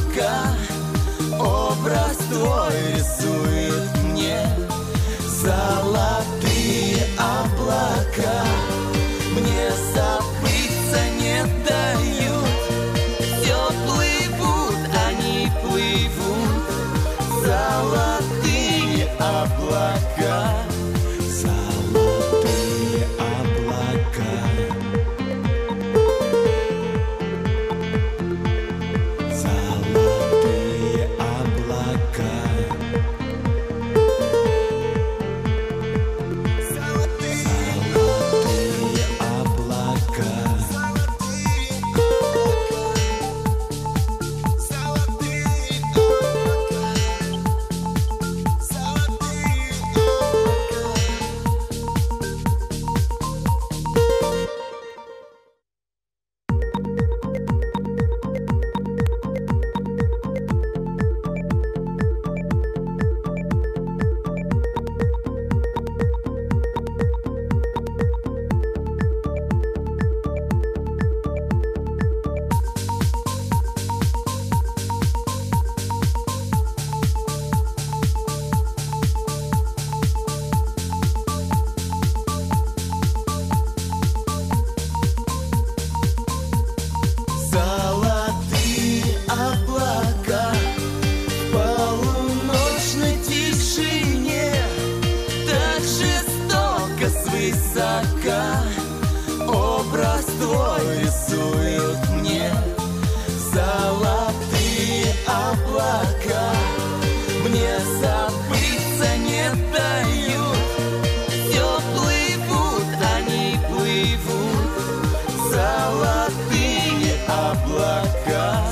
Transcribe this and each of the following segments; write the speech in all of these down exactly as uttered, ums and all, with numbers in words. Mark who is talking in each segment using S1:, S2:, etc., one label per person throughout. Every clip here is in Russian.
S1: облака. Образ твой рисует мне золотые облака. Мне забыться не дают, все плывут, они плывут. Золотые облака, золотые облака. Золотые облака. Образ твой рисует мне золотые облака. Мне забыться не дают, все плывут, они плывут. Золотые облака.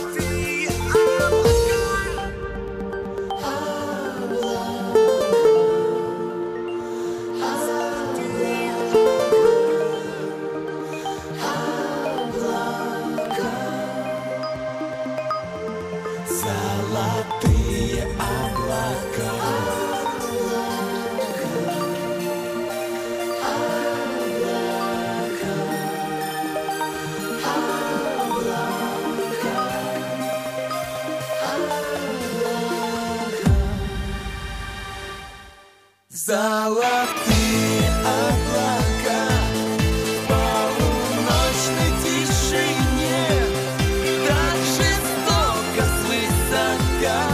S1: Золотые облака. Золотые облака в полуночной тишине, так жестоко свысока.